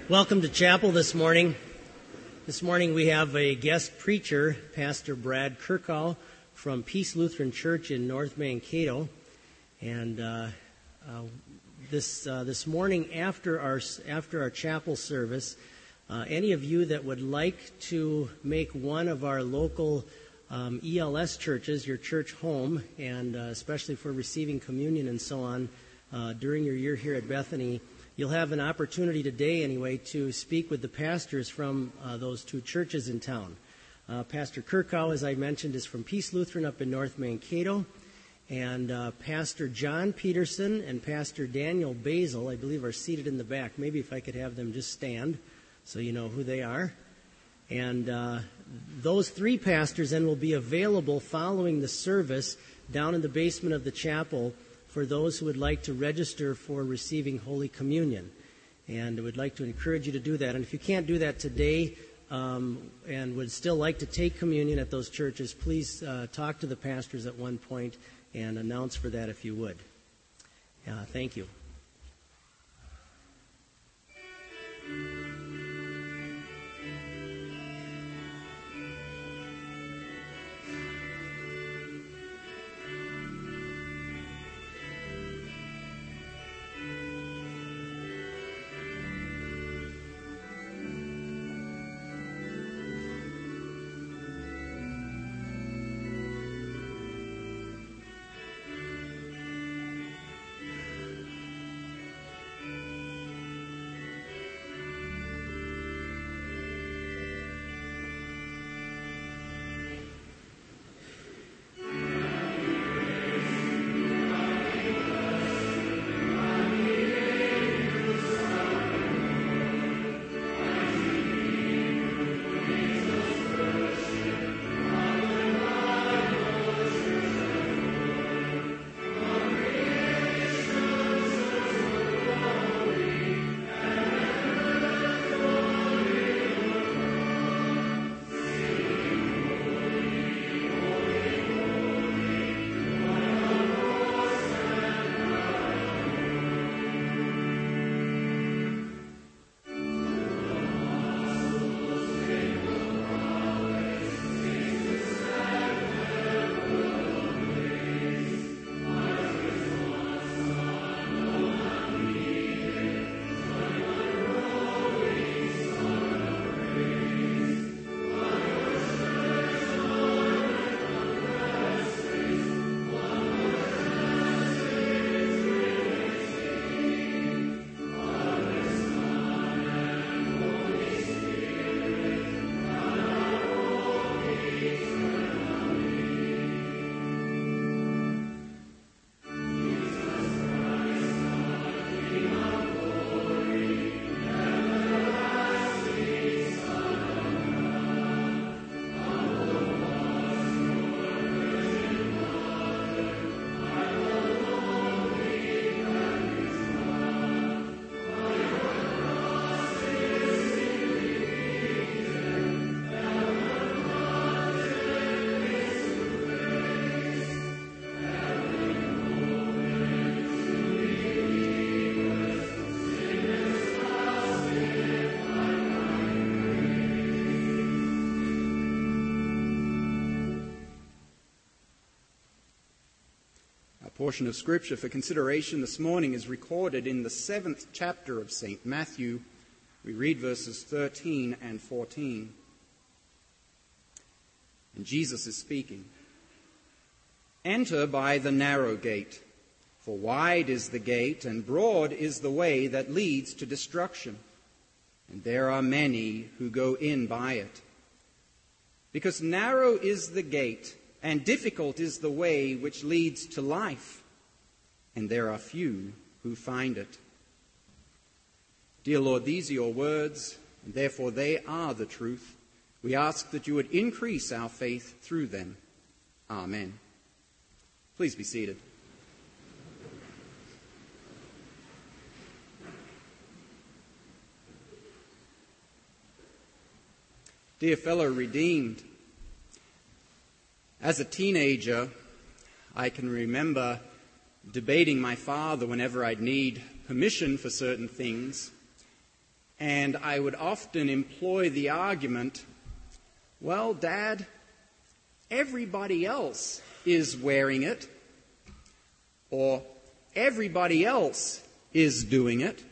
Welcome to chapel this morning. This morning we have a guest preacher, Pastor Brad Kirkall from Peace Lutheran Church in North Mankato. And this morning after our chapel service, any of you that would like to make one of our local ELS churches your church home, and especially for receiving communion and so on during your year here at Bethany, you'll have an opportunity today, anyway, to speak with the pastors from those two churches in town. Pastor Kirkall, as I mentioned, is from Peace Lutheran up in North Mankato. And Pastor John Peterson and Pastor Daniel Basil, I believe, are seated in the back. Maybe if I could have them just stand so you know who they are. And those three pastors then will be available following the service down in the basement of the chapel for those who would like to register for receiving Holy Communion. And I would like to encourage you to do that. And if you can't do that today and would still like to take communion at those churches, please talk to the pastors at one point and announce for that if you would. Thank you. Portion of Scripture for consideration this morning is recorded in the 7th chapter of St. Matthew. We read verses 13 and 14. And Jesus is speaking. "Enter by the narrow gate, for wide is the gate and broad is the way that leads to destruction, and there are many who go in by it. Because narrow is the gate, and difficult is the way which leads to life, and there are few who find it." Dear Lord, these are your words, and therefore they are the truth. We ask that you would increase our faith through them. Amen. Please be seated. Dear fellow redeemed, as a teenager, I can remember debating my father whenever I'd need permission for certain things. And I would often employ the argument, well, Dad, everybody else is wearing it, or everybody else is doing it.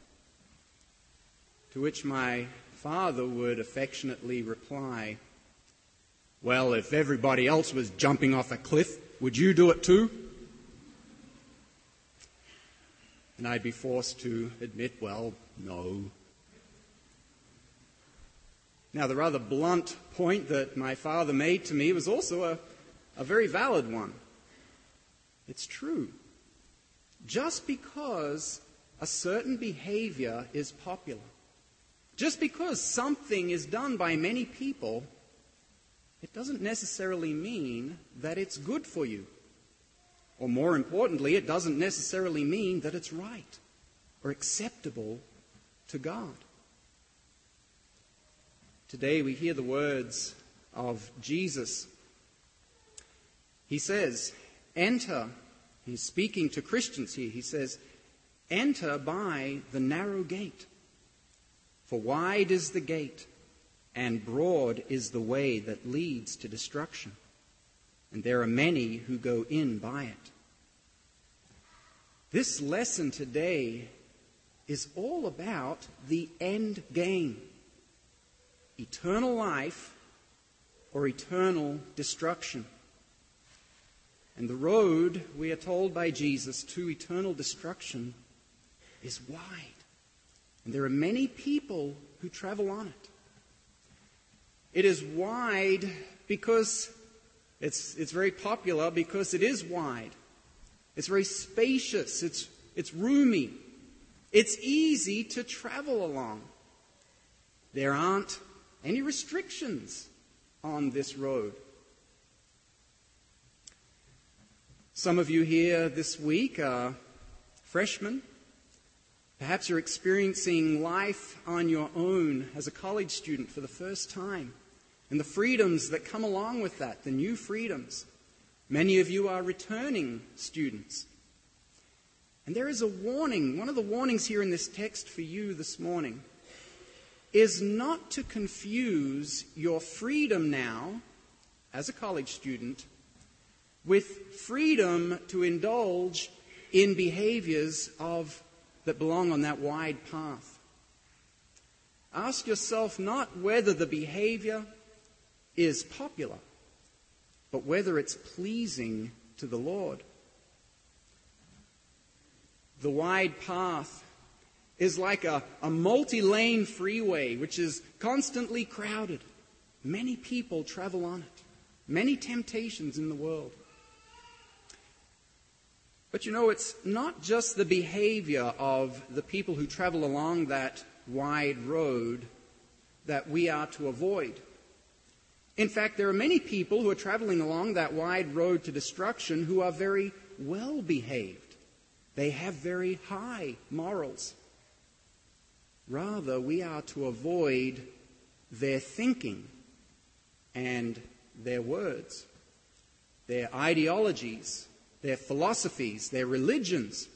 To which my father would affectionately reply, well, if everybody else was jumping off a cliff, would you do it too? And I'd be forced to admit, well, no. Now, the rather blunt point that my father made to me was also a very valid one. It's true. Just because a certain behavior is popular, just because something is done by many people, it doesn't necessarily mean that it's good for you. Or more importantly, it doesn't necessarily mean that it's right or acceptable to God. Today we hear the words of Jesus. He says, enter, he's speaking to Christians here, he says, enter by the narrow gate. For wide is the gate, and broad is the way that leads to destruction, and there are many who go in by it. This lesson today is all about the end game. Eternal life or eternal destruction. And the road, we are told by Jesus, to eternal destruction is wide. And there are many people who travel on it. It is wide because it's very popular, because it is wide. It's very spacious. It's roomy. It's easy to travel along. There aren't any restrictions on this road. Some of you here this week are freshmen. Perhaps you're experiencing life on your own as a college student for the first time, and the freedoms that come along with that, the new freedoms. Many of you are returning students. And there is a warning. One of the warnings here in this text for you this morning is not to confuse your freedom now as a college student with freedom to indulge in behaviors that belong on that wide path. Ask yourself not whether the behavior is popular, but whether it's pleasing to the Lord. The wide path is like a multi-lane freeway which is constantly crowded. Many people travel on it. Many temptations in the world. But you know, it's not just the behavior of the people who travel along that wide road that we are to avoid. In fact, there are many people who are traveling along that wide road to destruction who are very well behaved. They have very high morals. Rather, we are to avoid their thinking and their words, their ideologies, their philosophies, their religions.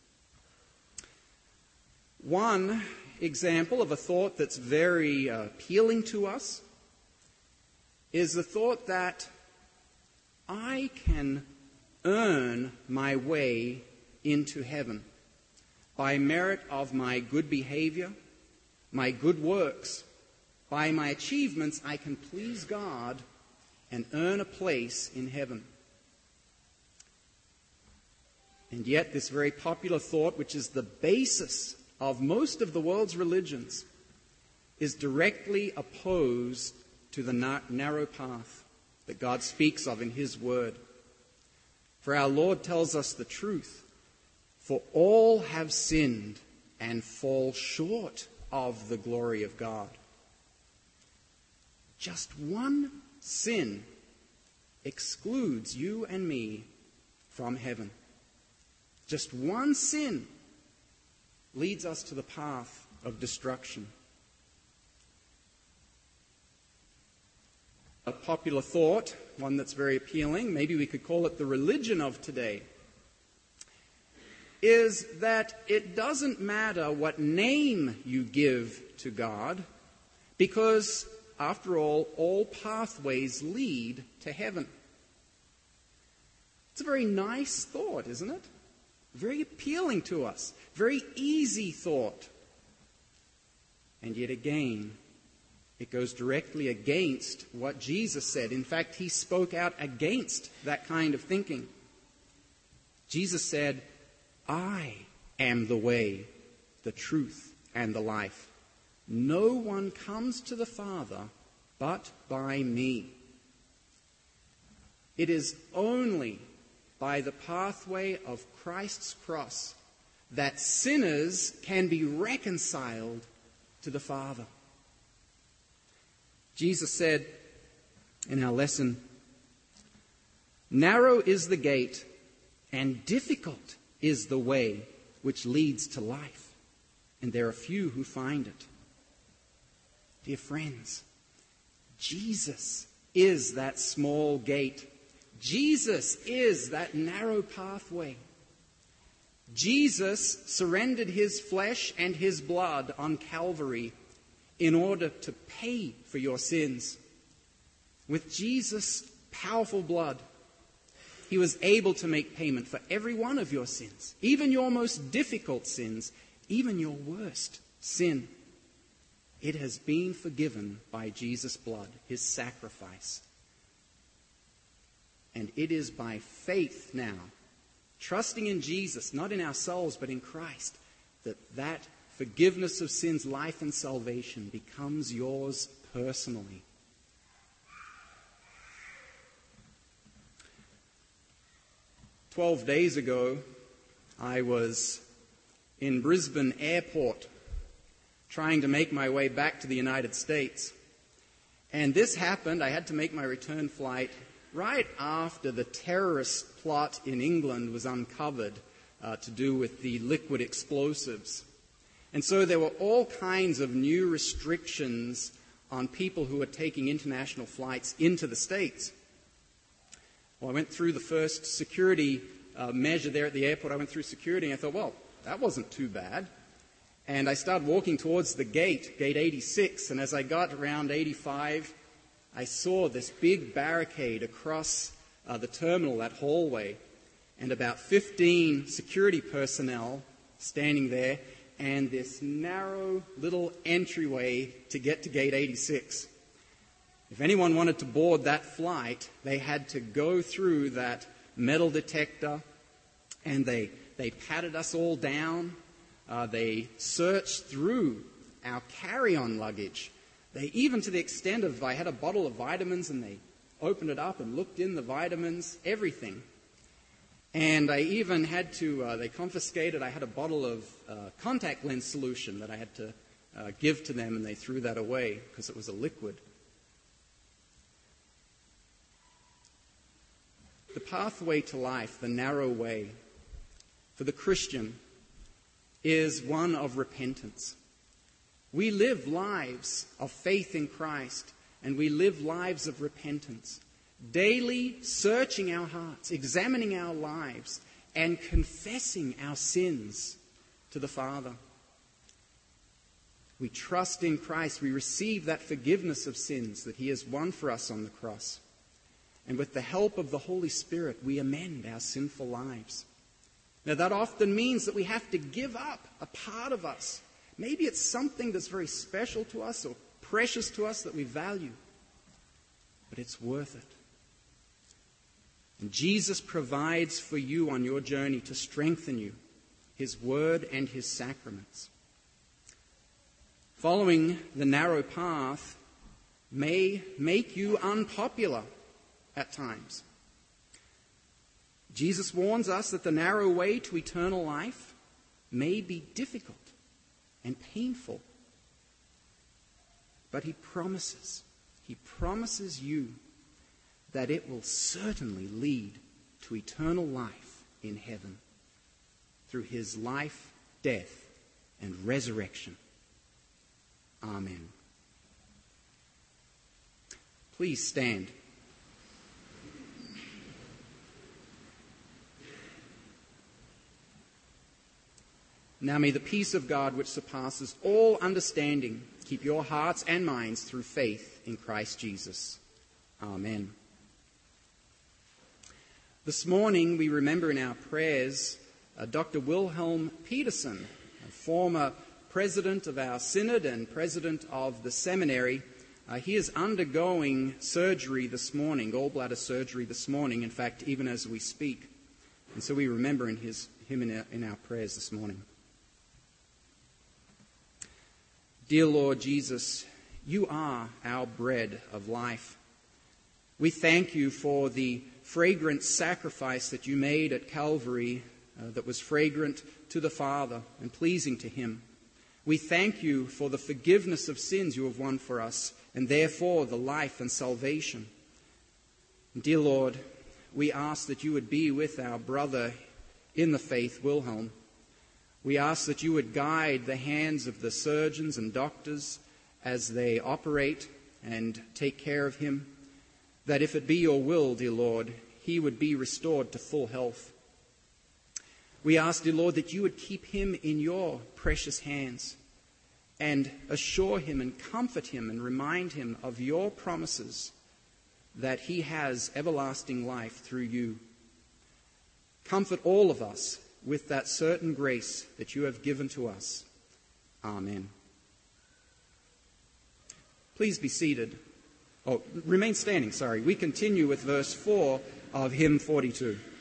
One example of a thought that's very appealing to us is the thought that I can earn my way into heaven by merit of my good behavior, my good works. By my achievements, I can please God and earn a place in heaven. And yet this very popular thought, which is the basis of most of the world's religions, is directly opposed to the narrow path that God speaks of in His Word. For our Lord tells us the truth. For all have sinned and fall short of the glory of God. Just one sin excludes you and me from heaven. Just one sin leads us to the path of destruction. A popular thought, one that's very appealing, maybe we could call it the religion of today, is that it doesn't matter what name you give to God, because, after all pathways lead to heaven. It's a very nice thought, isn't it? Very appealing to us. Very easy thought. And yet again, it goes directly against what Jesus said. In fact, he spoke out against that kind of thinking. Jesus said, "I am the way, the truth, and the life. No one comes to the Father but by me." It is only by the pathway of Christ's cross that sinners can be reconciled to the Father. Jesus said in our lesson, "Narrow is the gate, and difficult is the way which leads to life, and there are few who find it." Dear friends, Jesus is that small gate. Jesus is that narrow pathway. Jesus surrendered his flesh and his blood on Calvary in order to pay for your sins. With Jesus' powerful blood, he was able to make payment for every one of your sins, even your most difficult sins, even your worst sin. It has been forgiven by Jesus' blood, his sacrifice. And it is by faith now, trusting in Jesus, not in ourselves, but in Christ, that forgiveness of sins, life, and salvation becomes yours personally. "12 days ago, I was in Brisbane Airport trying to make my way back to the United States. And this happened. I had to make my return flight right after the terrorist plot in England was uncovered to do with the liquid explosives. And so there were all kinds of new restrictions on people who were taking international flights into the States. Well, I went through the first security measure there at the airport. I went through security and I thought, well, that wasn't too bad. And I started walking towards the gate 86, and as I got around 85, I saw this big barricade across the terminal, that hallway, and about 15 security personnel standing there, and this narrow little entryway to get to gate 86. If anyone wanted to board that flight, they had to go through that metal detector, and they patted us all down. They searched through our carry-on luggage. They, even to the extent of, I had a bottle of vitamins, and they opened it up and looked in the vitamins, everything. And I even had to, they confiscated, I had a bottle of contact lens solution that I had to give to them, and they threw that away because it was a liquid. The pathway to life, the narrow way, for the Christian is one of repentance. We live lives of faith in Christ, and we live lives of repentance, daily searching our hearts, examining our lives, and confessing our sins to the Father. We trust in Christ. We receive that forgiveness of sins that he has won for us on the cross. And with the help of the Holy Spirit, we amend our sinful lives. Now, that often means that we have to give up a part of us. Maybe it's something that's very special to us or precious to us that we value. But it's worth it. And Jesus provides for you on your journey to strengthen you, his word and his sacraments. Following the narrow path may make you unpopular at times. Jesus warns us that the narrow way to eternal life may be difficult and painful. But he promises you that it will certainly lead to eternal life in heaven through his life, death, and resurrection. Amen. Please stand. Now may the peace of God, which surpasses all understanding, keep your hearts and minds through faith in Christ Jesus. Amen. This morning we remember in our prayers Dr. Wilhelm Peterson, a former president of our synod and president of the seminary. He is undergoing surgery this morning, gallbladder surgery this morning, in fact, even as we speak. And so we remember him in our prayers this morning. Dear Lord Jesus, you are our bread of life. We thank you for the fragrant sacrifice that you made at Calvary that was fragrant to the Father and pleasing to him. We thank you for the forgiveness of sins you have won for us, and therefore the life and salvation. Dear Lord, we ask that you would be with our brother in the faith, Wilhelm. We ask that you would guide the hands of the surgeons and doctors as they operate and take care of him, that if it be your will, dear Lord, he would be restored to full health. We ask, dear Lord, that you would keep him in your precious hands and assure him and comfort him and remind him of your promises that he has everlasting life through you. Comfort all of us with that certain grace that you have given to us. Amen. Please be seated. Remain standing, We continue with verse 4 of hymn 42.